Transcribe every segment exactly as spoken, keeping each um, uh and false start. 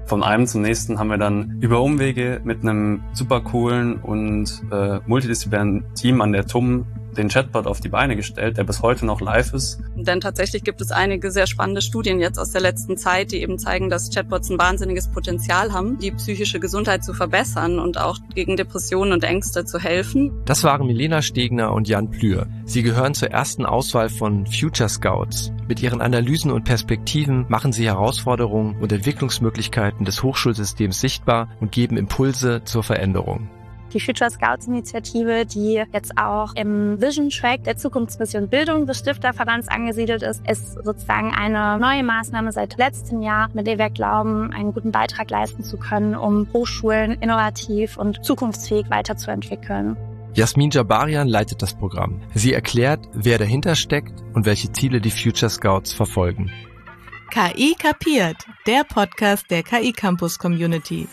von einem zum nächsten haben wir dann über Umwege mit einem super coolen und äh, multidisziplinären Team an der T U M den Chatbot auf die Beine gestellt, der bis heute noch live ist. Denn tatsächlich gibt es einige sehr spannende Studien jetzt aus der letzten Zeit, die eben zeigen, dass Chatbots ein wahnsinniges Potenzial haben, die psychische Gesundheit zu verbessern und auch gegen Depressionen und Ängste zu helfen. Das waren Milena Stegner und Jan Plühr. Sie gehören zur ersten Auswahl von Future Scouts. Mit ihren Analysen und Perspektiven machen sie Herausforderungen und Entwicklungsmöglichkeiten des Hochschulsystems sichtbar und geben Impulse zur Veränderung. Die Future Scouts Initiative, die jetzt auch im Vision Track der Zukunftsmission Bildung des Stifterverbands angesiedelt ist, ist sozusagen eine neue Maßnahme seit letztem Jahr, mit der wir glauben, einen guten Beitrag leisten zu können, um Hochschulen innovativ und zukunftsfähig weiterzuentwickeln. Jasmin Jabarian leitet das Programm. Sie erklärt, wer dahinter steckt und welche Ziele die Future Scouts verfolgen. K I kapiert, der Podcast der K I Campus Community.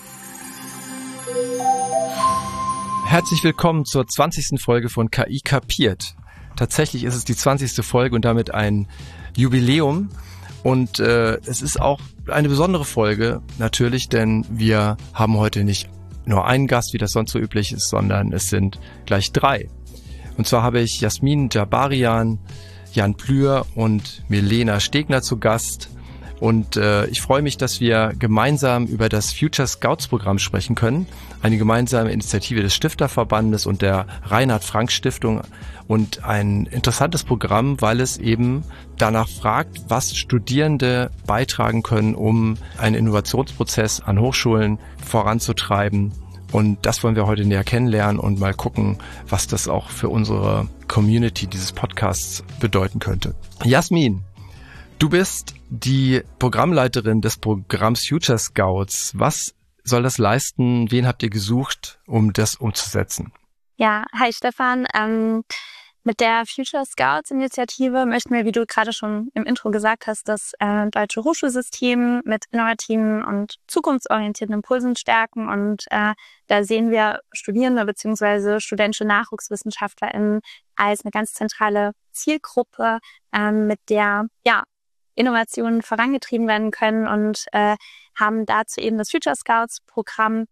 Herzlich willkommen zur zwanzigsten Folge von K I kapiert. Tatsächlich ist es die zwanzigste Folge und damit ein Jubiläum. Und äh, es ist auch eine besondere Folge natürlich, denn wir haben heute nicht nur einen Gast, wie das sonst so üblich ist, sondern es sind gleich drei. Und zwar habe ich Jasmin Jabarian, Jan Plühr und Milena Stegner zu Gast. Und äh, ich freue mich, dass wir gemeinsam über das Future Scouts Programm sprechen können. Eine gemeinsame Initiative des Stifterverbandes und der Reinhard-Frank-Stiftung. Und ein interessantes Programm, weil es eben danach fragt, was Studierende beitragen können, um einen Innovationsprozess an Hochschulen voranzutreiben. Und das wollen wir heute näher kennenlernen und mal gucken, was das auch für unsere Community dieses Podcasts bedeuten könnte. Jasmin, du bist die Programmleiterin des Programms Future Scouts. Was soll das leisten? Wen habt ihr gesucht, um das umzusetzen? Ja, hi Stefan. Ähm, mit der Future Scouts Initiative möchten wir, wie du gerade schon im Intro gesagt hast, das äh, deutsche Hochschulsystem mit innovativen und zukunftsorientierten Impulsen stärken. Und äh, da sehen wir Studierende bzw. studentische NachwuchswissenschaftlerInnen als eine ganz zentrale Zielgruppe, äh, mit der ja Innovationen vorangetrieben werden können und äh, haben dazu eben das Future Scouts Programm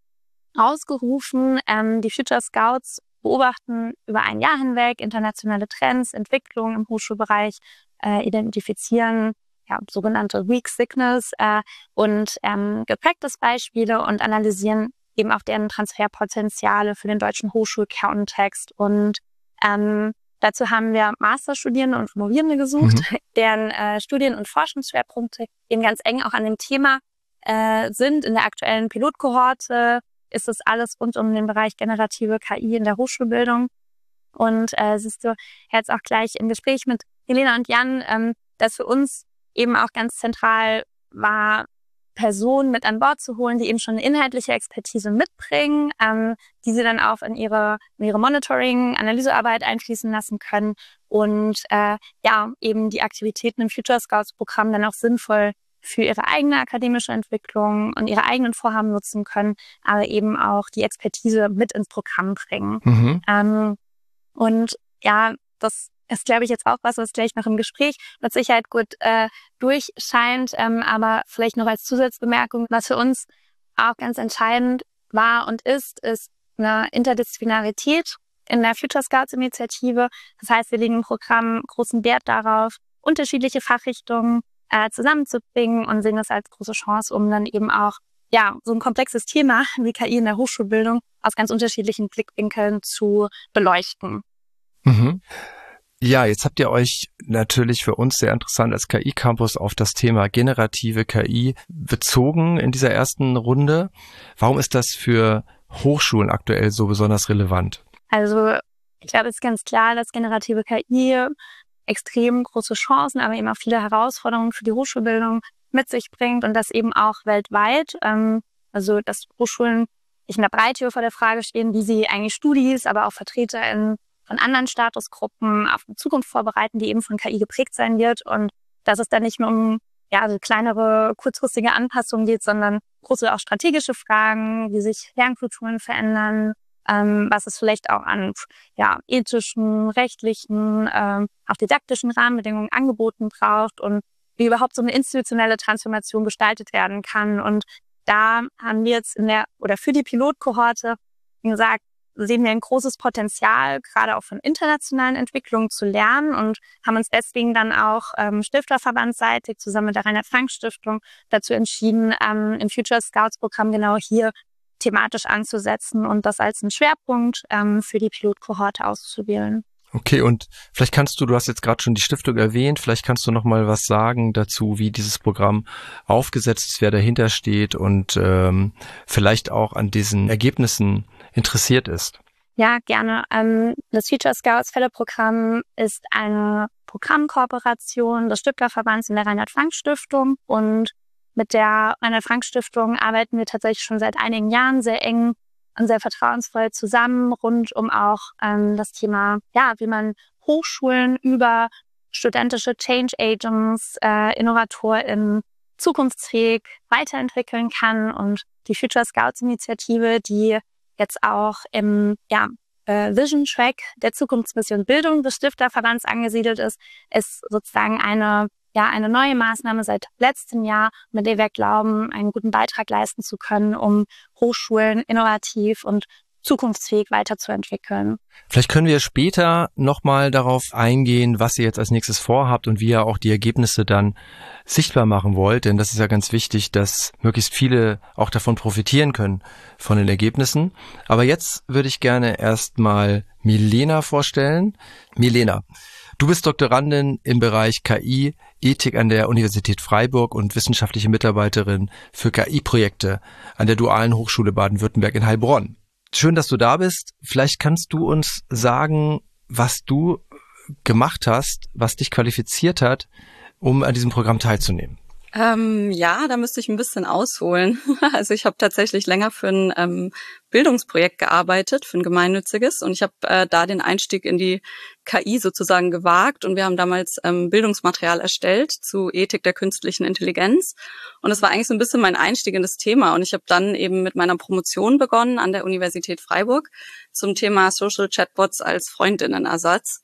ausgerufen. Ähm, die Future Scouts beobachten über ein Jahr hinweg internationale Trends, Entwicklungen im Hochschulbereich, äh, identifizieren ja, sogenannte Weak Signals äh, und ähm, Practice-Beispiele und analysieren eben auch deren Transferpotenziale für den deutschen Hochschulkontext. Und ähm, dazu haben wir Masterstudierende und Promovierende gesucht, mhm. deren äh, Studien- und Forschungsschwerpunkte eben ganz eng auch an dem Thema äh, sind. In der aktuellen Pilotkohorte ist es alles rund um den Bereich generative K I in der Hochschulbildung. Und äh, siehst du jetzt auch gleich im Gespräch mit Milena und Jan, ähm, dass für uns eben auch ganz zentral war, Personen mit an Bord zu holen, die eben schon eine inhaltliche Expertise mitbringen, ähm, die sie dann auch in ihre, in ihre Monitoring-, Analysearbeit einfließen lassen können und äh, ja eben die Aktivitäten im Future Scouts Programm dann auch sinnvoll für ihre eigene akademische Entwicklung und ihre eigenen Vorhaben nutzen können, aber eben auch die Expertise mit ins Programm bringen. Mhm. Ähm, und ja, das ist, glaube ich, jetzt auch was, was gleich noch im Gespräch mit Sicherheit gut äh, durchscheint, ähm, aber vielleicht noch als Zusatzbemerkung, was für uns auch ganz entscheidend war und ist, ist eine Interdisziplinarität in der Future Scouts Initiative. Das heißt, wir legen im Programm großen Wert darauf, unterschiedliche Fachrichtungen äh, zusammenzubringen und sehen das als große Chance, um dann eben auch ja so ein komplexes Thema wie K I in der Hochschulbildung aus ganz unterschiedlichen Blickwinkeln zu beleuchten. Mhm. Ja, jetzt habt ihr euch natürlich für uns sehr interessant als K I-Campus auf das Thema generative K I bezogen in dieser ersten Runde. Warum ist das für Hochschulen aktuell so besonders relevant? Also ich glaube, es ist ganz klar, dass generative K I extrem große Chancen, aber eben auch viele Herausforderungen für die Hochschulbildung mit sich bringt und das eben auch weltweit. Ähm, also dass Hochschulen in der Breite vor der Frage stehen, wie sie eigentlich Studis, aber auch VertreterInnen von anderen Statusgruppen auf eine Zukunft vorbereiten, die eben von K I geprägt sein wird und dass es dann nicht nur um ja, also kleinere, kurzfristige Anpassungen geht, sondern große auch strategische Fragen, wie sich Lernkulturen verändern, ähm, was es vielleicht auch an ja, ethischen, rechtlichen, ähm, auch didaktischen Rahmenbedingungen angeboten braucht und wie überhaupt so eine institutionelle Transformation gestaltet werden kann. Und da haben wir jetzt in der oder für die Pilotkohorte gesagt, sehen wir ein großes Potenzial, gerade auch von internationalen Entwicklungen zu lernen und haben uns deswegen dann auch ähm, stifterverbandsseitig zusammen mit der Reinhard-Frank-Stiftung dazu entschieden, ähm, im Future Scouts Programm genau hier thematisch anzusetzen und das als einen Schwerpunkt ähm, für die Pilotkohorte auszuwählen. Okay, und vielleicht kannst du, du hast jetzt gerade schon die Stiftung erwähnt, vielleicht kannst du noch mal was sagen dazu, wie dieses Programm aufgesetzt ist, wer dahinter steht und ähm, vielleicht auch an diesen Ergebnissen interessiert ist. Ja, gerne. Ähm, das Future Scouts Fellow-Programm ist eine Programmkooperation des Stifterverbands und der Reinhard-Frank-Stiftung. Und mit der Reinhard-Frank-Stiftung arbeiten wir tatsächlich schon seit einigen Jahren sehr eng und sehr vertrauensvoll zusammen, rund um auch ähm, das Thema, ja, wie man Hochschulen über studentische Change Agents, äh, InnovatorInnen zukunftsfähig weiterentwickeln kann. Und die Future Scouts Initiative, die jetzt auch im ja, äh, Vision Track der Zukunftsmission Bildung des Stifterverbands angesiedelt ist, ist sozusagen eine, ja, eine neue Maßnahme seit letztem Jahr, mit der wir glauben, einen guten Beitrag leisten zu können, um Hochschulen innovativ und zukunftsfähig weiterzuentwickeln. Vielleicht können wir später nochmal darauf eingehen, was ihr jetzt als nächstes vorhabt und wie ihr auch die Ergebnisse dann sichtbar machen wollt, denn das ist ja ganz wichtig, dass möglichst viele auch davon profitieren können, von den Ergebnissen. Aber jetzt würde ich gerne erstmal Milena vorstellen. Milena, du bist Doktorandin im Bereich K I, Ethik an der Universität Freiburg und wissenschaftliche Mitarbeiterin für K I-Projekte an der Dualen Hochschule Baden-Württemberg in Heilbronn. Schön, dass du da bist. Vielleicht kannst du uns sagen, was du gemacht hast, was dich qualifiziert hat, um an diesem Programm teilzunehmen. Ähm, ja, da müsste ich ein bisschen ausholen. Also ich habe tatsächlich länger für ein ähm, Bildungsprojekt gearbeitet, für ein gemeinnütziges, und ich habe äh, da den Einstieg in die K I sozusagen gewagt, und wir haben damals ähm, Bildungsmaterial erstellt zu Ethik der künstlichen Intelligenz, und das war eigentlich so ein bisschen mein Einstieg in das Thema, und ich habe dann eben mit meiner Promotion begonnen an der Universität Freiburg zum Thema Social Chatbots als Freundinnenersatz.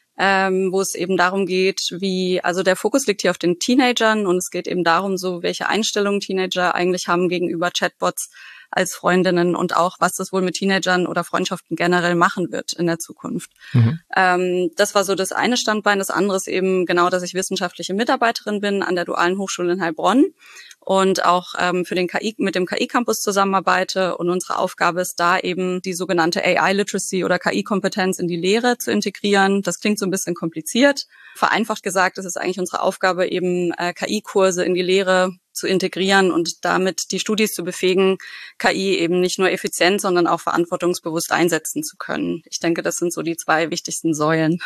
Ähm, wo es eben darum geht, wie, also der Fokus liegt hier auf den Teenagern, und es geht eben darum, so welche Einstellungen Teenager eigentlich haben gegenüber Chatbots als Freundinnen und auch, was das wohl mit Teenagern oder Freundschaften generell machen wird in der Zukunft. Mhm. Ähm, das war so das eine Standbein. Das andere ist eben genau, dass ich wissenschaftliche Mitarbeiterin bin an der Dualen Hochschule in Heilbronn und auch ähm, für den K I, mit dem K I-Campus zusammenarbeite. Und unsere Aufgabe ist da eben, die sogenannte A I-Literacy oder K I-Kompetenz in die Lehre zu integrieren. Das klingt so ein bisschen kompliziert. Vereinfacht gesagt, ist es eigentlich unsere Aufgabe, eben äh, K I-Kurse in die Lehre zu integrieren und damit die Studis zu befähigen, K I eben nicht nur effizient, sondern auch verantwortungsbewusst einsetzen zu können. Ich denke, das sind so die zwei wichtigsten Säulen.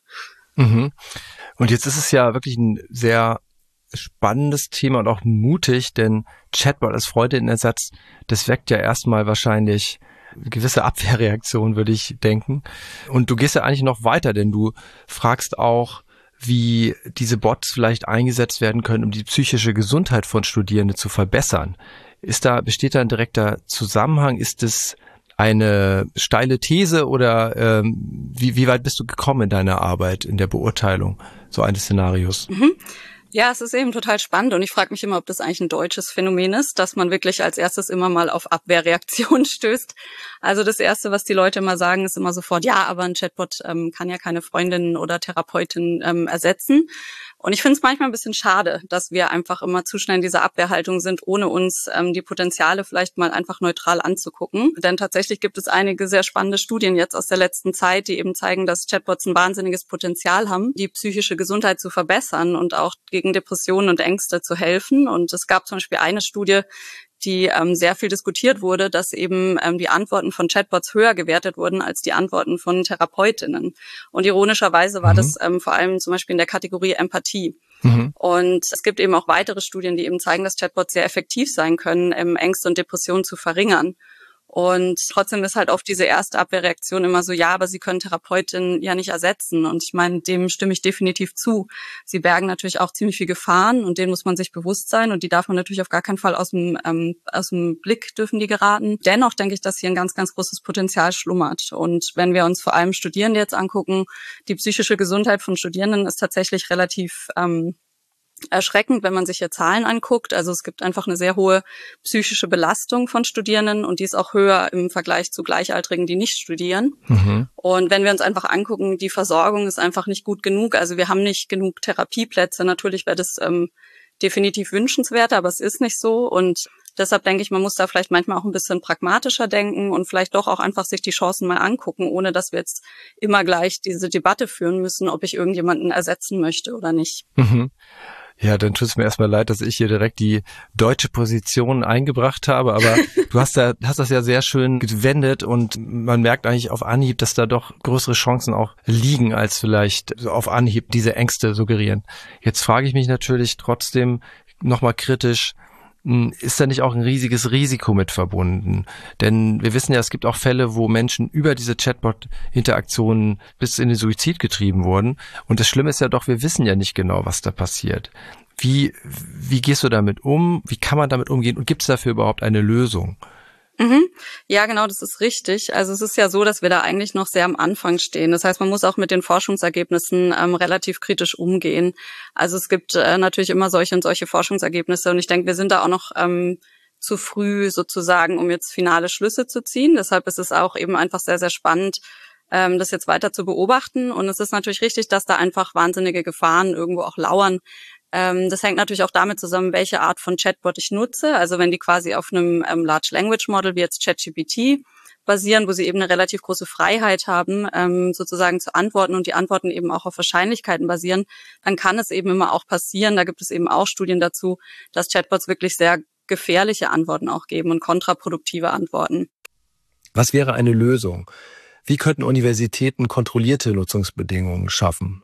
Mhm. Und jetzt ist es ja wirklich ein sehr spannendes Thema und auch mutig, denn Chatbot als Freundinnenersatz, das weckt ja erstmal wahrscheinlich gewisse Abwehrreaktionen, würde ich denken. Und du gehst ja eigentlich noch weiter, denn du fragst auch, wie diese Bots vielleicht eingesetzt werden können, um die psychische Gesundheit von Studierenden zu verbessern. Ist da, besteht da ein direkter Zusammenhang? Ist es eine steile These oder ähm, wie, wie weit bist du gekommen in deiner Arbeit, in der Beurteilung so eines Szenarios? Mhm. Ja, es ist eben total spannend, und ich frage mich immer, ob das eigentlich ein deutsches Phänomen ist, dass man wirklich als erstes immer mal auf Abwehrreaktionen stößt. Also das Erste, was die Leute immer sagen, ist immer sofort, ja, aber ein Chatbot ähm, kann ja keine Freundin oder Therapeutin ähm, ersetzen. Und ich finde es manchmal ein bisschen schade, dass wir einfach immer zu schnell in dieser Abwehrhaltung sind, ohne uns ähm, die Potenziale vielleicht mal einfach neutral anzugucken. Denn tatsächlich gibt es einige sehr spannende Studien jetzt aus der letzten Zeit, die eben zeigen, dass Chatbots ein wahnsinniges Potenzial haben, die psychische Gesundheit zu verbessern und auch gegen Depressionen und Ängste zu helfen. Und es gab zum Beispiel eine Studie, die ähm, sehr viel diskutiert wurde, dass eben ähm, die Antworten von Chatbots höher gewertet wurden als die Antworten von Therapeutinnen. Und ironischerweise war mhm. das ähm, vor allem zum Beispiel in der Kategorie Empathie. Mhm. Und es gibt eben auch weitere Studien, die eben zeigen, dass Chatbots sehr effektiv sein können, ähm, Ängste und Depressionen zu verringern. Und trotzdem ist halt oft diese erste Abwehrreaktion immer so, ja, aber sie können Therapeutinnen ja nicht ersetzen. Und ich meine, dem stimme ich definitiv zu. Sie bergen natürlich auch ziemlich viel Gefahren, und denen muss man sich bewusst sein, und die darf man natürlich auf gar keinen Fall aus dem, ähm, aus dem Blick dürfen die geraten. Dennoch denke ich, dass hier ein ganz, ganz großes Potenzial schlummert. Und wenn wir uns vor allem Studierende jetzt angucken, die psychische Gesundheit von Studierenden ist tatsächlich relativ ähm, erschreckend, wenn man sich hier Zahlen anguckt. Also es gibt einfach eine sehr hohe psychische Belastung von Studierenden und die ist auch höher im Vergleich zu Gleichaltrigen, die nicht studieren. Mhm. Und wenn wir uns einfach angucken, die Versorgung ist einfach nicht gut genug. Also wir haben nicht genug Therapieplätze. Natürlich wäre das ähm, definitiv wünschenswert, aber es ist nicht so. Und deshalb denke ich, man muss da vielleicht manchmal auch ein bisschen pragmatischer denken und vielleicht doch auch einfach sich die Chancen mal angucken, ohne dass wir jetzt immer gleich diese Debatte führen müssen, ob ich irgendjemanden ersetzen möchte oder nicht. Mhm. Ja, dann tut es mir erstmal leid, dass ich hier direkt die deutsche Position eingebracht habe, aber du hast da, hast das ja sehr schön gewendet und man merkt eigentlich auf Anhieb, dass da doch größere Chancen auch liegen, als vielleicht auf Anhieb diese Ängste suggerieren. Jetzt frage ich mich natürlich trotzdem nochmal kritisch, ist da nicht auch ein riesiges Risiko mit verbunden? Denn wir wissen ja, es gibt auch Fälle, wo Menschen über diese Chatbot-Interaktionen bis in den Suizid getrieben wurden. Und das Schlimme ist ja doch, wir wissen ja nicht genau, was da passiert. Wie, wie gehst du damit um? Wie kann man damit umgehen? Und gibt es dafür überhaupt eine Lösung? Mhm. Ja, genau, das ist richtig. Also es ist ja so, dass wir da eigentlich noch sehr am Anfang stehen. Das heißt, man muss auch mit den Forschungsergebnissen ähm, relativ kritisch umgehen. Also es gibt äh, natürlich immer solche und solche Forschungsergebnisse und ich denke, wir sind da auch noch ähm, zu früh sozusagen, um jetzt finale Schlüsse zu ziehen. Deshalb ist es auch eben einfach sehr, sehr spannend, ähm, das jetzt weiter zu beobachten. Und es ist natürlich richtig, dass da einfach wahnsinnige Gefahren irgendwo auch lauern. Das hängt natürlich auch damit zusammen, welche Art von Chatbot ich nutze. Also wenn die quasi auf einem ähm, Large Language Model wie jetzt ChatGPT basieren, wo sie eben eine relativ große Freiheit haben, ähm, sozusagen zu antworten und die Antworten eben auch auf Wahrscheinlichkeiten basieren, dann kann es eben immer auch passieren, da gibt es eben auch Studien dazu, dass Chatbots wirklich sehr gefährliche Antworten auch geben und kontraproduktive Antworten. Was wäre eine Lösung? Wie könnten Universitäten kontrollierte Nutzungsbedingungen schaffen?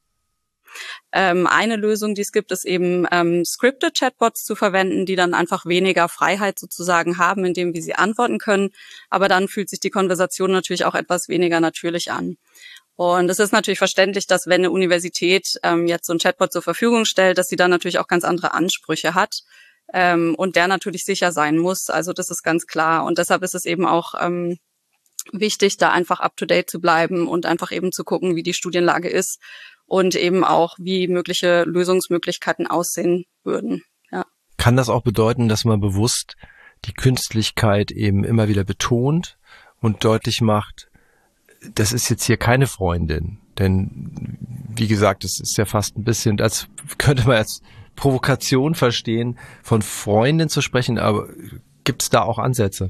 Ähm, eine Lösung, die es gibt, ist eben ähm, scripted Chatbots zu verwenden, die dann einfach weniger Freiheit sozusagen haben, in dem, wie sie antworten können. Aber dann fühlt sich die Konversation natürlich auch etwas weniger natürlich an. Und es ist natürlich verständlich, dass wenn eine Universität ähm, jetzt so ein Chatbot zur Verfügung stellt, dass sie dann natürlich auch ganz andere Ansprüche hat ähm, und der natürlich sicher sein muss. Also das ist ganz klar. Und deshalb ist es eben auch ähm, wichtig, da einfach up-to-date zu bleiben und einfach eben zu gucken, wie die Studienlage ist. Und eben auch, wie mögliche Lösungsmöglichkeiten aussehen würden. Ja. Kann das auch bedeuten, dass man bewusst die Künstlichkeit eben immer wieder betont und deutlich macht, das ist jetzt hier keine Freundin? Denn, wie gesagt, es ist ja fast ein bisschen, als könnte man als Provokation verstehen, von Freundin zu sprechen, aber gibt es da auch Ansätze?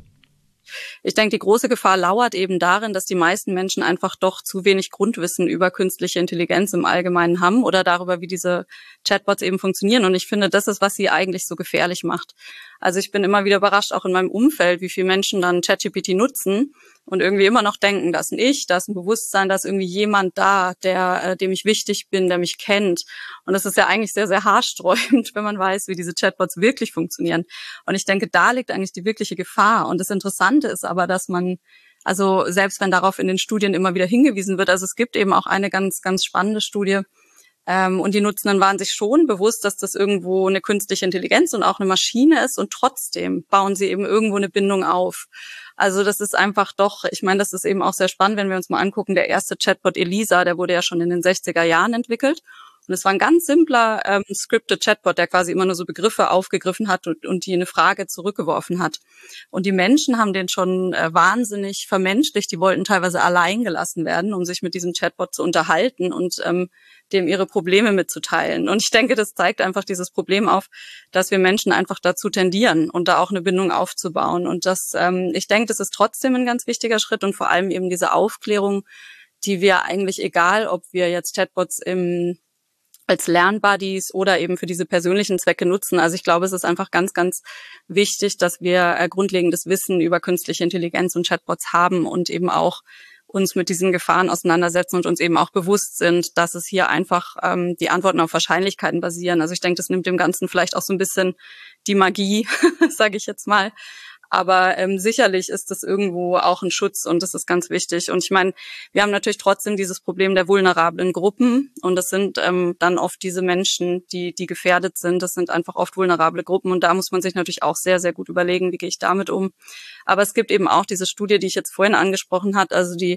Ich denke, die große Gefahr lauert eben darin, dass die meisten Menschen einfach doch zu wenig Grundwissen über künstliche Intelligenz im Allgemeinen haben oder darüber, wie diese Chatbots eben funktionieren. Und ich finde, das ist, was sie eigentlich so gefährlich macht. Also ich bin immer wieder überrascht, auch in meinem Umfeld, wie viele Menschen dann ChatGPT nutzen und irgendwie immer noch denken, da ist ein Ich, da ist ein Bewusstsein, da ist irgendwie jemand da, der, äh, dem ich wichtig bin, der mich kennt. Und das ist ja eigentlich sehr, sehr haarsträubend, wenn man weiß, wie diese Chatbots wirklich funktionieren. Und ich denke, da liegt eigentlich die wirkliche Gefahr. Und das Interessante ist aber, dass man, also selbst wenn darauf in den Studien immer wieder hingewiesen wird, also es gibt eben auch eine ganz, ganz spannende Studie, Ähm, und die Nutzenden waren sich schon bewusst, dass das irgendwo eine künstliche Intelligenz und auch eine Maschine ist und trotzdem bauen sie eben irgendwo eine Bindung auf. Also das ist einfach doch, ich meine, das ist eben auch sehr spannend, wenn wir uns mal angucken, der erste Chatbot Elisa, der wurde ja schon in den sechziger Jahren entwickelt. Und es war ein ganz simpler ähm, scripted Chatbot, der quasi immer nur so Begriffe aufgegriffen hat und, und die eine Frage zurückgeworfen hat. Und die Menschen haben den schon äh, wahnsinnig vermenschlicht. Die wollten teilweise allein gelassen werden, um sich mit diesem Chatbot zu unterhalten und ähm, dem ihre Probleme mitzuteilen. Und ich denke, das zeigt einfach dieses Problem auf, dass wir Menschen einfach dazu tendieren und da auch eine Bindung aufzubauen. Und das, ähm, ich denke, das ist trotzdem ein ganz wichtiger Schritt und vor allem eben diese Aufklärung, die wir eigentlich, egal ob wir jetzt Chatbots im als Lernbuddies oder eben für diese persönlichen Zwecke nutzen. Also ich glaube, es ist einfach ganz, ganz wichtig, dass wir äh, grundlegendes Wissen über künstliche Intelligenz und Chatbots haben und eben auch uns mit diesen Gefahren auseinandersetzen und uns eben auch bewusst sind, dass es hier einfach ähm, die Antworten auf Wahrscheinlichkeiten basieren. Also ich denke, das nimmt dem Ganzen vielleicht auch so ein bisschen die Magie, sage ich jetzt mal. Aber ähm, sicherlich ist das irgendwo auch ein Schutz und das ist ganz wichtig. Und ich meine, wir haben natürlich trotzdem dieses Problem der vulnerablen Gruppen und das sind ähm, dann oft diese Menschen, die die gefährdet sind. Das sind einfach oft vulnerable Gruppen und da muss man sich natürlich auch sehr, sehr gut überlegen, wie gehe ich damit um. Aber es gibt eben auch diese Studie, die ich jetzt vorhin angesprochen habe, also die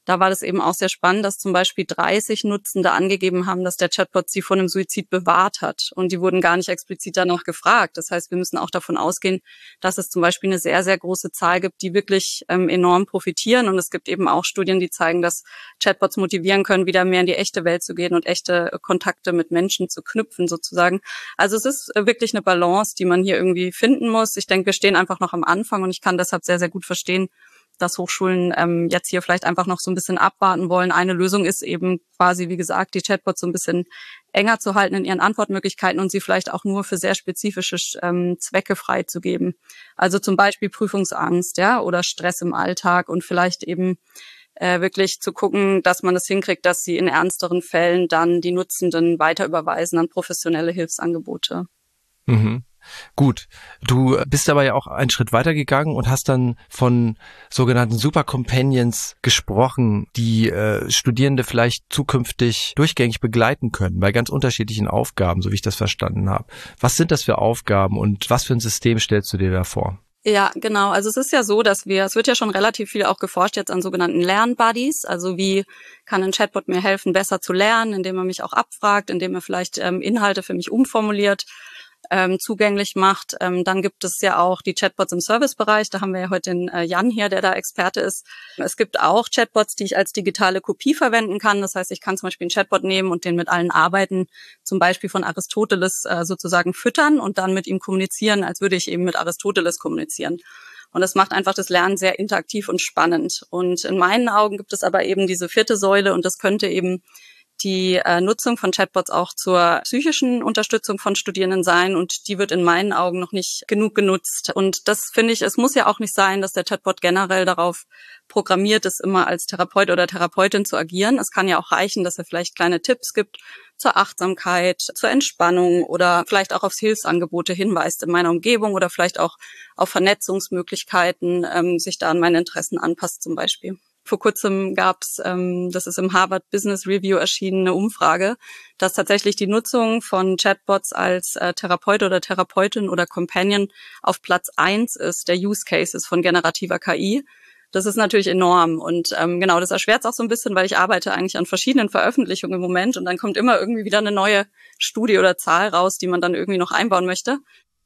Da war das eben auch sehr spannend, dass zum Beispiel dreißig Nutzende angegeben haben, dass der Chatbot sie vor einem Suizid bewahrt hat. Und die wurden gar nicht explizit danach gefragt. Das heißt, wir müssen auch davon ausgehen, dass es zum Beispiel eine sehr, sehr große Zahl gibt, die wirklich ähm, enorm profitieren. Und es gibt eben auch Studien, die zeigen, dass Chatbots motivieren können, wieder mehr in die echte Welt zu gehen und echte Kontakte mit Menschen zu knüpfen sozusagen. Also es ist wirklich eine Balance, die man hier irgendwie finden muss. Ich denke, wir stehen einfach noch am Anfang und ich kann deshalb sehr, sehr gut verstehen, dass Hochschulen ähm, jetzt hier vielleicht einfach noch so ein bisschen abwarten wollen. Eine Lösung ist eben quasi, wie gesagt, die Chatbots so ein bisschen enger zu halten in ihren Antwortmöglichkeiten und sie vielleicht auch nur für sehr spezifische ähm, Zwecke freizugeben. Also zum Beispiel Prüfungsangst, ja, oder Stress im Alltag und vielleicht eben äh, wirklich zu gucken, dass man es hinkriegt, dass sie in ernsteren Fällen dann die Nutzenden weiter überweisen an professionelle Hilfsangebote. Mhm. Gut, du bist aber ja auch einen Schritt weiter gegangen und hast dann von sogenannten Super Companions gesprochen, die äh, Studierende vielleicht zukünftig durchgängig begleiten können bei ganz unterschiedlichen Aufgaben, so wie ich das verstanden habe. Was sind das für Aufgaben und was für ein System stellst du dir da vor? Ja, genau. Also es ist ja so, dass wir, es wird ja schon relativ viel auch geforscht jetzt an sogenannten Lernbuddies. Also wie kann ein Chatbot mir helfen, besser zu lernen, indem er mich auch abfragt, indem er vielleicht ähm, Inhalte für mich umformuliert, Ähm, zugänglich macht. Ähm, dann gibt es ja auch die Chatbots im Servicebereich. Da haben wir ja heute den äh, Jan hier, der da Experte ist. Es gibt auch Chatbots, die ich als digitale Kopie verwenden kann. Das heißt, ich kann zum Beispiel einen Chatbot nehmen und den mit allen Arbeiten, zum Beispiel von Aristoteles, äh, sozusagen füttern und dann mit ihm kommunizieren, als würde ich eben mit Aristoteles kommunizieren. Und das macht einfach das Lernen sehr interaktiv und spannend. Und in meinen Augen gibt es aber eben diese vierte Säule und das könnte eben die äh, Nutzung von Chatbots auch zur psychischen Unterstützung von Studierenden sein und die wird in meinen Augen noch nicht genug genutzt. Und das finde ich, es muss ja auch nicht sein, dass der Chatbot generell darauf programmiert ist, immer als Therapeut oder Therapeutin zu agieren. Es kann ja auch reichen, dass er vielleicht kleine Tipps gibt zur Achtsamkeit, zur Entspannung oder vielleicht auch aufs Hilfsangebote hinweist in meiner Umgebung oder vielleicht auch auf Vernetzungsmöglichkeiten, ähm, sich da an meine Interessen anpasst zum Beispiel. Vor kurzem gab's, ähm, das ist im Harvard Business Review erschienen, eine Umfrage, dass tatsächlich die Nutzung von Chatbots als äh, Therapeut oder Therapeutin oder Companion auf Platz eins ist, der Use Cases von generativer K I. Das ist natürlich enorm und ähm, genau, das erschwert es auch so ein bisschen, weil ich arbeite eigentlich an verschiedenen Veröffentlichungen im Moment und dann kommt immer irgendwie wieder eine neue Studie oder Zahl raus, die man dann irgendwie noch einbauen möchte.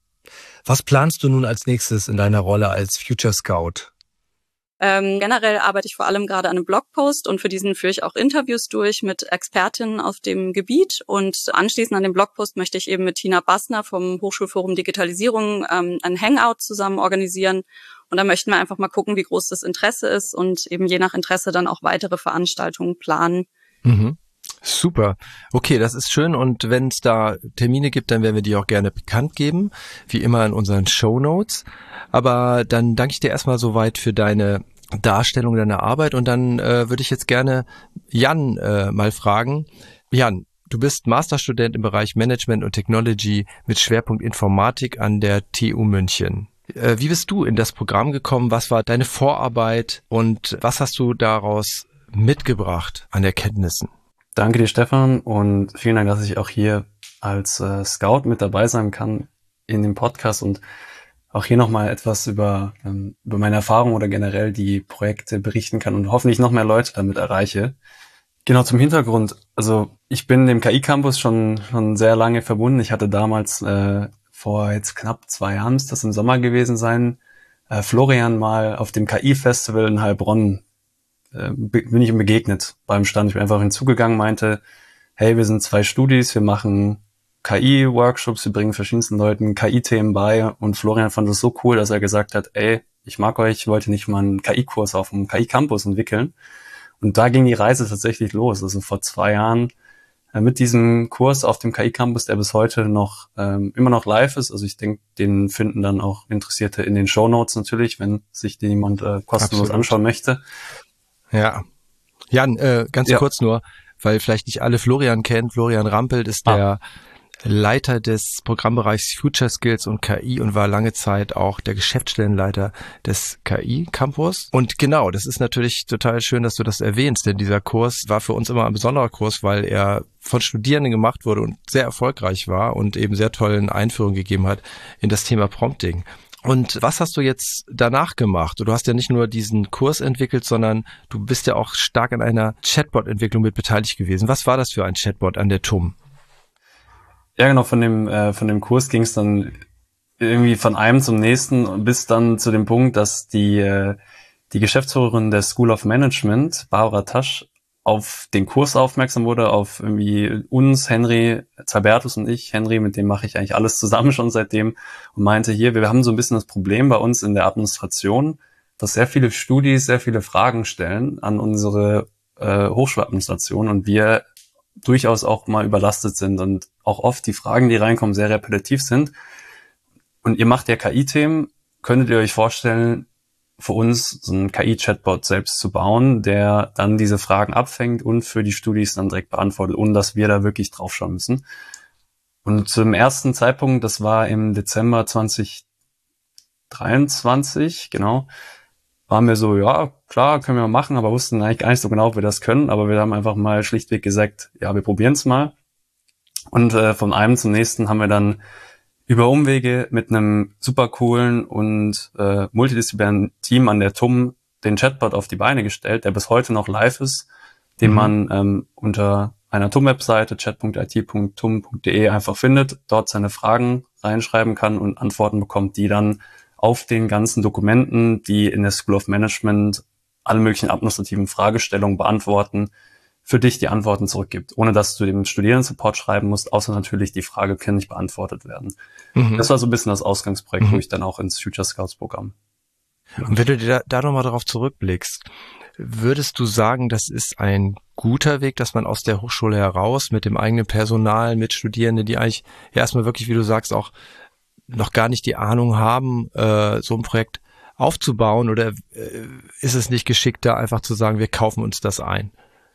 Was planst du nun als nächstes in deiner Rolle als Future Scout? Ähm, generell arbeite ich vor allem gerade an einem Blogpost und für diesen führe ich auch Interviews durch mit Expertinnen auf dem Gebiet und anschließend an dem Blogpost möchte ich eben mit Tina Bassner vom Hochschulforum Digitalisierung ähm, ein Hangout zusammen organisieren und da möchten wir einfach mal gucken, wie groß das Interesse ist und eben je nach Interesse dann auch weitere Veranstaltungen planen. Mhm. Super. Okay, das ist schön und wenn es da Termine gibt, dann werden wir die auch gerne bekannt geben, wie immer in unseren Shownotes. Aber dann danke ich dir erstmal soweit für deine Darstellung deiner Arbeit und dann äh, würde ich jetzt gerne Jan äh, mal fragen. Jan, du bist Masterstudent im Bereich Management und Technology mit Schwerpunkt Informatik an der T U München. Äh, wie bist du in das Programm gekommen? Was war deine Vorarbeit und was hast du daraus mitgebracht an Erkenntnissen? Danke dir, Stefan, und vielen Dank, dass ich auch hier als äh, Scout mit dabei sein kann in dem Podcast und auch hier nochmal etwas über, ähm, über meine Erfahrungen oder generell die Projekte berichten kann und hoffentlich noch mehr Leute damit erreiche. Genau, zum Hintergrund. Also ich bin dem K I-Campus schon schon sehr lange verbunden. Ich hatte damals äh, vor jetzt knapp zwei Jahren, müsste das im Sommer gewesen sein, äh, Florian mal auf dem K I-Festival in Heilbronn bin ich ihm begegnet beim Stand. Ich bin einfach hinzugegangen, meinte, hey, wir sind zwei Studis, wir machen K I-Workshops, wir bringen verschiedensten Leuten K I-Themen bei und Florian fand es so cool, dass er gesagt hat, ey, ich mag euch, ich wollte nicht mal einen K I-Kurs auf dem K I-Campus entwickeln. Und da ging die Reise tatsächlich los. Also vor zwei Jahren äh, mit diesem Kurs auf dem K I-Campus, der bis heute noch ähm, immer noch live ist. Also ich denke, den finden dann auch Interessierte in den Shownotes natürlich, wenn sich den jemand äh, kostenlos Absolut. anschauen möchte. Ja, Jan, äh, ganz ja. kurz nur, weil vielleicht nicht alle Florian kennen. Florian Rampelt ist ah. der Leiter des Programmbereichs Future Skills und K I und war lange Zeit auch der Geschäftsstellenleiter des K I-Campus. Und genau, das ist natürlich total schön, dass du das erwähnst, denn dieser Kurs war für uns immer ein besonderer Kurs, weil er von Studierenden gemacht wurde und sehr erfolgreich war und eben sehr tollen Einführung gegeben hat in das Thema Prompting. Und was hast du jetzt danach gemacht? Du hast ja nicht nur diesen Kurs entwickelt, sondern du bist ja auch stark an einer Chatbot-Entwicklung mit beteiligt gewesen. Was war das für ein Chatbot an der T U M? Ja, genau, von dem, äh, von dem Kurs ging es dann irgendwie von einem zum nächsten bis dann zu dem Punkt, dass die, äh, die Geschäftsführerin der School of Management, Barbara Tasch, auf den Kurs aufmerksam wurde, auf irgendwie uns, Henry, Zalbertus und ich. Henry, mit dem mache ich eigentlich alles zusammen schon seitdem, und meinte hier, wir haben so ein bisschen das Problem bei uns in der Administration, dass sehr viele Studis sehr viele Fragen stellen an unsere äh, Hochschuladministration und wir durchaus auch mal überlastet sind und auch oft die Fragen, die reinkommen, sehr repetitiv sind. Und ihr macht ja K I-Themen, könntet ihr euch vorstellen, für uns so einen K I-Chatbot selbst zu bauen, der dann diese Fragen abfängt und für die Studis dann direkt beantwortet, ohne dass wir da wirklich draufschauen müssen. Und zum ersten Zeitpunkt, das war im Dezember zwanzig dreiundzwanzig, genau, waren wir so, ja, klar, können wir machen, aber wussten eigentlich gar nicht so genau, ob wir das können. Aber wir haben einfach mal schlichtweg gesagt, ja, wir probieren es mal. Und äh, von einem zum nächsten haben wir dann über Umwege mit einem super coolen und äh, multidisziplinären Team an der T U M den Chatbot auf die Beine gestellt, der bis heute noch live ist, den mhm. man ähm, unter einer T U M-Webseite chat punkt i t punkt t u m punkt d e einfach findet, dort seine Fragen reinschreiben kann und Antworten bekommt, die dann auf den ganzen Dokumenten, die in der School of Management alle möglichen administrativen Fragestellungen beantworten, für dich die Antworten zurückgibt, ohne dass du dem Studierendensupport schreiben musst, außer natürlich die Frage kann nicht beantwortet werden. Mhm. Das war so ein bisschen das Ausgangsprojekt, mhm. wo ich dann auch ins Future Scouts Programm. Und wenn du da, da nochmal darauf zurückblickst, würdest du sagen, das ist ein guter Weg, dass man aus der Hochschule heraus mit dem eigenen Personal, mit Studierenden, die eigentlich ja erstmal wirklich, wie du sagst, auch noch gar nicht die Ahnung haben, äh, so ein Projekt aufzubauen, oder äh, ist es nicht geschickter, einfach zu sagen, wir kaufen uns das ein?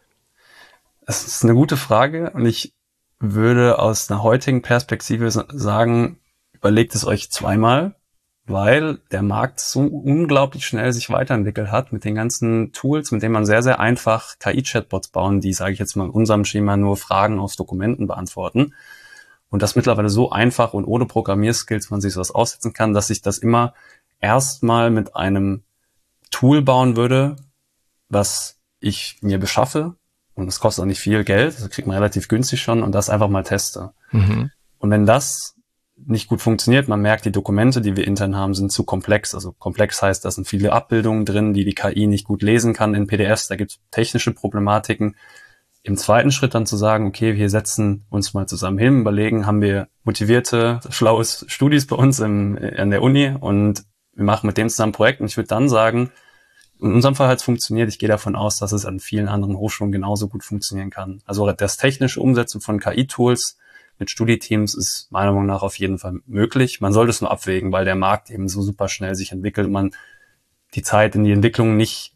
Es ist eine gute Frage und ich würde aus einer heutigen Perspektive sagen, überlegt es euch zweimal, weil der Markt so unglaublich schnell sich weiterentwickelt hat mit den ganzen Tools, mit denen man sehr, sehr einfach K I-Chatbots bauen, die, sage ich jetzt mal in unserem Schema, nur Fragen aus Dokumenten beantworten. Und das mittlerweile so einfach und ohne Programmierskills man sich sowas aussetzen kann, dass ich das immer erstmal mit einem Tool bauen würde, was ich mir beschaffe. Und das kostet auch nicht viel Geld, das kriegt man relativ günstig schon, und das einfach mal teste. Mhm. Und wenn das nicht gut funktioniert, man merkt, die Dokumente, die wir intern haben, sind zu komplex. Also komplex heißt, da sind viele Abbildungen drin, die die K I nicht gut lesen kann in P D Fs, da gibt es technische Problematiken. Im zweiten Schritt dann zu sagen, okay, wir setzen uns mal zusammen hin, überlegen, haben wir motivierte, schlaue Studis bei uns im, an der Uni und wir machen mit dem zusammen ein Projekt, und ich würde dann sagen, in unserem Fall hat es funktioniert. Ich gehe davon aus, dass es an vielen anderen Hochschulen genauso gut funktionieren kann. Also das technische Umsetzen von K I-Tools mit Studieteams ist meiner Meinung nach auf jeden Fall möglich. Man sollte es nur abwägen, weil der Markt eben so super schnell sich entwickelt. Man die Zeit in die Entwicklung nicht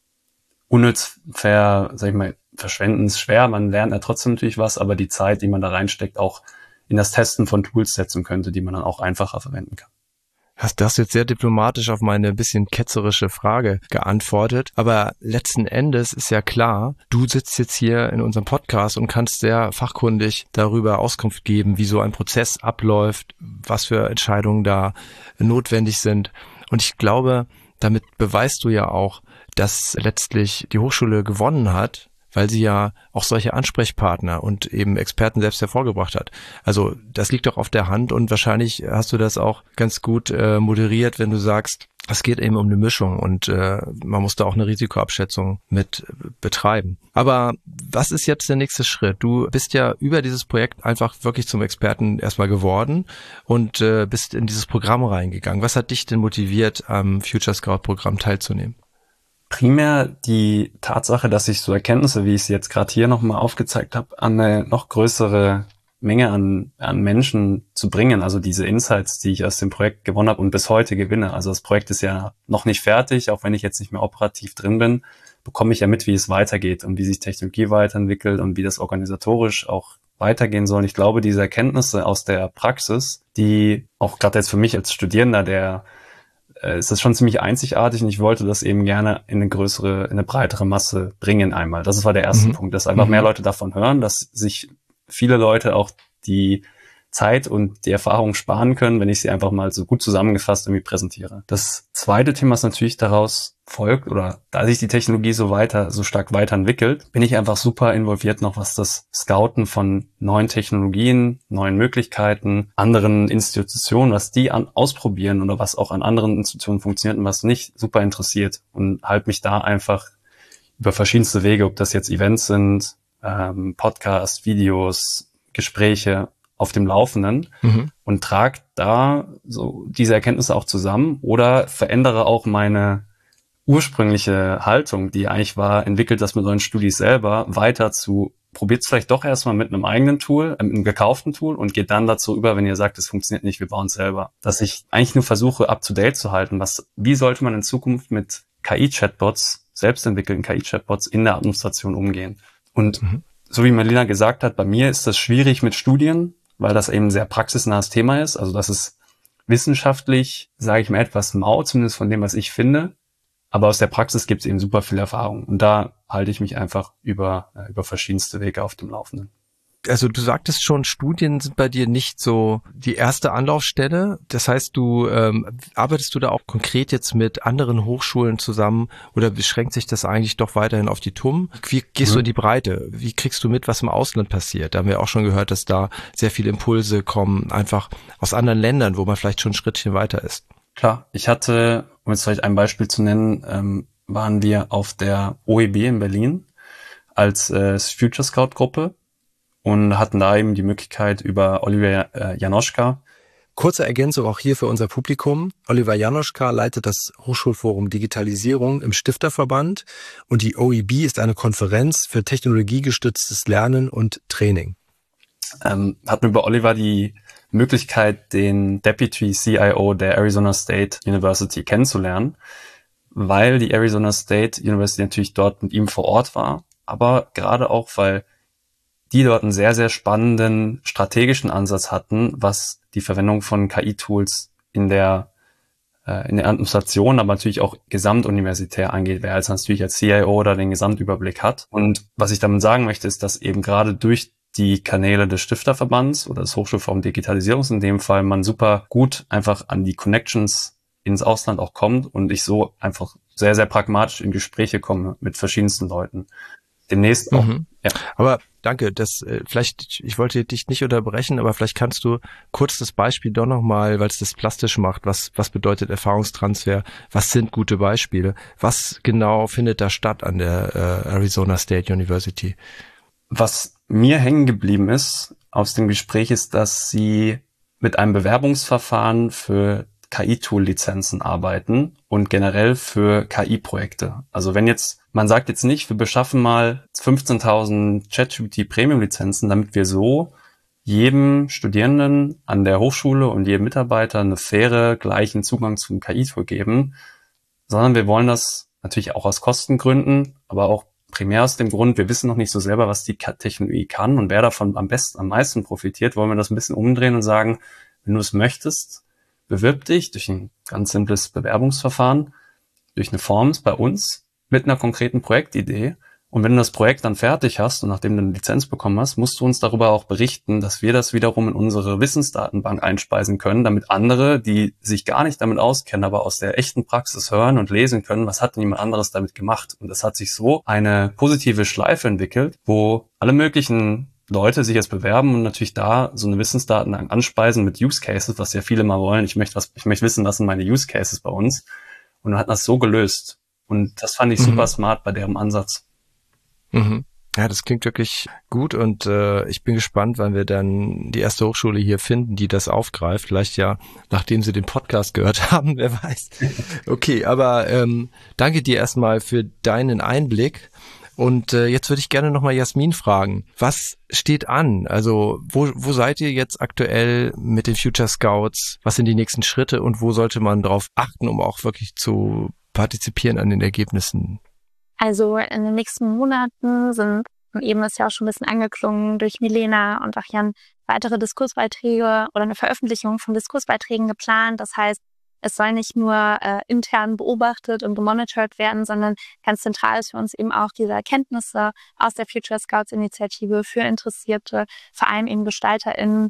unnütz ver, sag ich mal, verschwenden ist schwer. Man lernt ja trotzdem natürlich was, aber die Zeit, die man da reinsteckt, auch in das Testen von Tools setzen könnte, die man dann auch einfacher verwenden kann. Hast das jetzt sehr diplomatisch auf meine bisschen ketzerische Frage geantwortet. Aber letzten Endes ist ja klar, du sitzt jetzt hier in unserem Podcast und kannst sehr fachkundig darüber Auskunft geben, wie so ein Prozess abläuft, was für Entscheidungen da notwendig sind. Und ich glaube, damit beweist du ja auch, dass letztlich die Hochschule gewonnen hat, weil sie ja auch solche Ansprechpartner und eben Experten selbst hervorgebracht hat. Also das liegt doch auf der Hand, und wahrscheinlich hast du das auch ganz gut äh, moderiert, wenn du sagst, es geht eben um eine Mischung und äh, man muss da auch eine Risikoabschätzung mit betreiben. Aber was ist jetzt der nächste Schritt? Du bist ja über dieses Projekt einfach wirklich zum Experten erstmal geworden und äh, bist in dieses Programm reingegangen. Was hat dich denn motiviert, am Future Scout Programm teilzunehmen? Primär die Tatsache, dass ich so Erkenntnisse, wie ich sie jetzt gerade hier nochmal aufgezeigt habe, an eine noch größere Menge an, an Menschen zu bringen. Also diese Insights, die ich aus dem Projekt gewonnen habe und bis heute gewinne. Also das Projekt ist ja noch nicht fertig, auch wenn ich jetzt nicht mehr operativ drin bin, bekomme ich ja mit, wie es weitergeht und wie sich Technologie weiterentwickelt und wie das organisatorisch auch weitergehen soll. Und ich glaube, diese Erkenntnisse aus der Praxis, die auch gerade jetzt für mich als Studierender, der ist das schon ziemlich einzigartig, und ich wollte das eben gerne in eine größere, in eine breitere Masse bringen einmal. Das war der erste mhm. Punkt, dass einfach mhm. mehr Leute davon hören, dass sich viele Leute auch die Zeit und die Erfahrung sparen können, wenn ich sie einfach mal so gut zusammengefasst irgendwie präsentiere. Das zweite Thema ist natürlich daraus folgt, oder da sich die Technologie so weiter, so stark weiterentwickelt, bin ich einfach super involviert noch, was das Scouten von neuen Technologien, neuen Möglichkeiten, anderen Institutionen, was die an, ausprobieren oder was auch an anderen Institutionen funktioniert und was nicht, super interessiert und halte mich da einfach über verschiedenste Wege, ob das jetzt Events sind, ähm, Podcasts, Videos, Gespräche auf dem Laufenden mhm. und trage da so diese Erkenntnisse auch zusammen oder verändere auch meine ursprüngliche Haltung, die eigentlich war, entwickelt das mit euren Studis selber, weiter zu, probiert es vielleicht doch erstmal mit einem eigenen Tool, äh, mit einem gekauften Tool und geht dann dazu über, wenn ihr sagt, es funktioniert nicht, wir bauen es selber. Dass ich eigentlich nur versuche, up-to-date zu halten, was, wie sollte man in Zukunft mit K I-Chatbots, selbst entwickelten K I-Chatbots in der Administration umgehen. Und mhm. so wie Marlena gesagt hat, bei mir ist das schwierig mit Studien, weil das eben ein sehr praxisnahes Thema ist. Also das ist wissenschaftlich, sage ich mal, etwas mau, zumindest von dem, was ich finde. Aber aus der Praxis gibt es eben super viel Erfahrung. Und da halte ich mich einfach über, äh, über verschiedenste Wege auf dem Laufenden. Also du sagtest schon, Studien sind bei dir nicht so die erste Anlaufstelle. Das heißt, du ähm, arbeitest du da auch konkret jetzt mit anderen Hochschulen zusammen oder beschränkt sich das eigentlich doch weiterhin auf die T U M? Wie gehst mhm. du in die Breite? Wie kriegst du mit, was im Ausland passiert? Da haben wir auch schon gehört, dass da sehr viele Impulse kommen, einfach aus anderen Ländern, wo man vielleicht schon ein Schrittchen weiter ist. Klar, ich hatte, um jetzt vielleicht ein Beispiel zu nennen, ähm, waren wir auf der O E B in Berlin als äh, Future Scout Gruppe. Und hatten da eben die Möglichkeit über Oliver äh, Janoschka. Kurze Ergänzung auch hier für unser Publikum. Oliver Janoschka leitet das Hochschulforum Digitalisierung im Stifterverband und die O E B ist eine Konferenz für technologiegestütztes Lernen und Training. Ähm, hatten wir bei Oliver die Möglichkeit, den Deputy C I O der Arizona State University kennenzulernen, weil die Arizona State University natürlich dort mit ihm vor Ort war, aber gerade auch, weil die dort einen sehr, sehr spannenden strategischen Ansatz hatten, was die Verwendung von K I-Tools in der äh, in der Administration, aber natürlich auch gesamtuniversitär angeht, wer als natürlich als C I O oder den Gesamtüberblick hat. Und was ich damit sagen möchte, ist, dass eben gerade durch die Kanäle des Stifterverbands oder des Hochschulforum Digitalisierungs in dem Fall man super gut einfach an die Connections ins Ausland auch kommt und ich so einfach sehr, sehr pragmatisch in Gespräche komme mit verschiedensten Leuten. Demnächst auch. Mhm. Ja. Aber danke, das äh, vielleicht, ich wollte dich nicht unterbrechen, aber vielleicht kannst du kurz das Beispiel doch nochmal, weil es das plastisch macht, was was bedeutet Erfahrungstransfer, was sind gute Beispiele, was genau findet da statt an der äh, Arizona State University? Was mir hängen geblieben ist aus dem Gespräch ist, dass sie mit einem Bewerbungsverfahren für K I-Tool-Lizenzen arbeiten und generell für K I-Projekte. Also wenn jetzt, man sagt jetzt nicht, wir beschaffen mal fünfzehntausend ChatGPT Premium-Lizenzen, damit wir so jedem Studierenden an der Hochschule und jedem Mitarbeiter eine faire, gleichen Zugang zum K I-Tool geben, sondern wir wollen das natürlich auch aus Kostengründen, aber auch primär aus dem Grund, wir wissen noch nicht so selber, was die Technologie kann und wer davon am besten, am meisten profitiert, wollen wir das ein bisschen umdrehen und sagen, wenn du es möchtest, bewirb dich durch ein ganz simples Bewerbungsverfahren, durch eine Form bei uns mit einer konkreten Projektidee. Und wenn du das Projekt dann fertig hast und nachdem du eine Lizenz bekommen hast, musst du uns darüber auch berichten, dass wir das wiederum in unsere Wissensdatenbank einspeisen können, damit andere, die sich gar nicht damit auskennen, aber aus der echten Praxis hören und lesen können, was hat denn jemand anderes damit gemacht. Und das hat sich so eine positive Schleife entwickelt, wo alle möglichen Leute sich jetzt bewerben und natürlich da so eine Wissensdatenbank anspeisen mit Use Cases, was ja viele mal wollen. Ich möchte was, ich möchte wissen, was sind meine Use Cases bei uns. Und dann hat das so gelöst. Und das fand ich mhm. super smart bei deren Ansatz. Mhm. Ja, das klingt wirklich gut und äh, ich bin gespannt, wann wir dann die erste Hochschule hier finden, die das aufgreift. Vielleicht ja, nachdem sie den Podcast gehört haben, wer weiß. Okay, aber ähm, danke dir erstmal für deinen Einblick. Und äh, jetzt würde ich gerne nochmal Jasmin fragen, was steht an? Also wo, wo seid ihr jetzt aktuell mit den Future Scouts? Was sind die nächsten Schritte und wo sollte man drauf achten, um auch wirklich zu partizipieren an den Ergebnissen? Also in den nächsten Monaten sind, eben ist ja auch schon ein bisschen angeklungen durch Milena und auch Jan, weitere Diskursbeiträge oder eine Veröffentlichung von Diskursbeiträgen geplant. Das heißt, es soll nicht nur äh, intern beobachtet und gemonitort werden, sondern ganz zentral ist für uns eben auch diese Erkenntnisse aus der Future Scouts Initiative für Interessierte, vor allem eben GestalterInnen,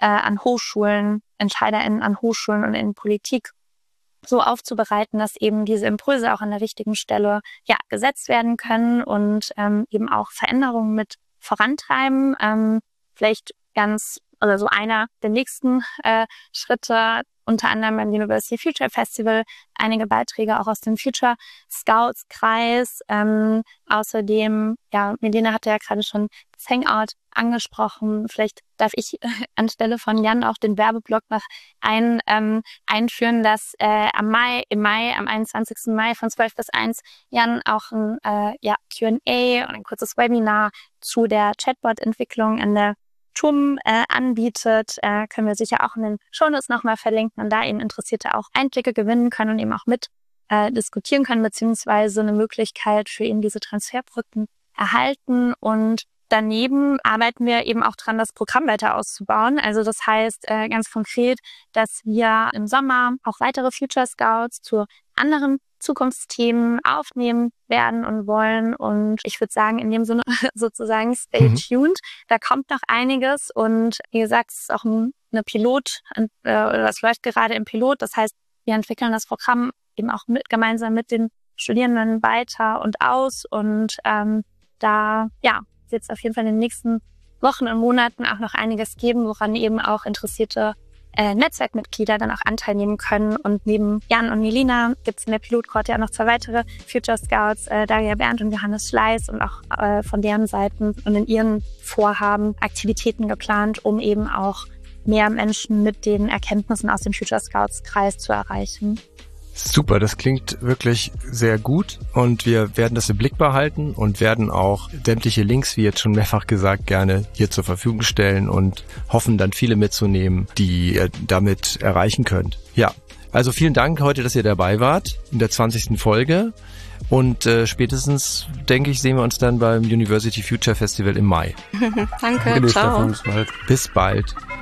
äh, an Hochschulen, EntscheiderInnen an Hochschulen und in Politik so aufzubereiten, dass eben diese Impulse auch an der richtigen Stelle ja gesetzt werden können und ähm, eben auch Veränderungen mit vorantreiben. Ähm, vielleicht ganz, oder so einer der nächsten äh, Schritte, unter anderem beim University Future Festival, einige Beiträge auch aus dem Future Scouts Kreis. Ähm, außerdem, ja, Milena hatte ja gerade schon das Hangout angesprochen. Vielleicht darf ich äh, anstelle von Jan auch den Werbeblock noch ein, ähm, einführen, dass äh, am Mai, im Mai, am einundzwanzigsten Mai von zwölf bis eins Jan auch ein äh, ja, Q and A und ein kurzes Webinar zu der Chatbot-Entwicklung an der T U M äh, anbietet, äh, können wir sicher auch in den Shownotes nochmal verlinken und da eben Interessierte auch Einblicke gewinnen können und eben auch mit äh, diskutieren können, beziehungsweise eine Möglichkeit für eben diese Transferbrücken erhalten. Und daneben arbeiten wir eben auch dran, das Programm weiter auszubauen. Also das heißt äh, ganz konkret, dass wir im Sommer auch weitere Future Scouts zu anderen Zukunftsthemen aufnehmen werden und wollen. Und ich würde sagen, in dem Sinne sozusagen stay mhm. tuned. Da kommt noch einiges. Und wie gesagt, es ist auch ein, eine Pilot, äh, oder das läuft gerade im Pilot. Das heißt, wir entwickeln das Programm eben auch mit, gemeinsam mit den Studierenden weiter und aus. Und ähm, da ja, wird es auf jeden Fall in den nächsten Wochen und Monaten auch noch einiges geben, woran eben auch interessierte Äh, Netzwerkmitglieder dann auch Anteil nehmen können. Und neben Jan und Milena gibt es in der Pilotkohorte ja noch zwei weitere Future Scouts, äh, Daria Berndt und Johannes Schleiß, und auch äh, von deren Seiten und in ihren Vorhaben Aktivitäten geplant, um eben auch mehr Menschen mit den Erkenntnissen aus dem Future Scouts Kreis zu erreichen. Super, das klingt wirklich sehr gut und wir werden das im Blick behalten und werden auch sämtliche Links, wie jetzt schon mehrfach gesagt, gerne hier zur Verfügung stellen und hoffen dann viele mitzunehmen, die ihr damit erreichen könnt. Ja, also vielen Dank heute, dass ihr dabei wart in der zwanzigsten Folge und äh, spätestens, denke ich, sehen wir uns dann beim University Future Festival im Mai. Danke, ciao. Bis bald. Bis bald.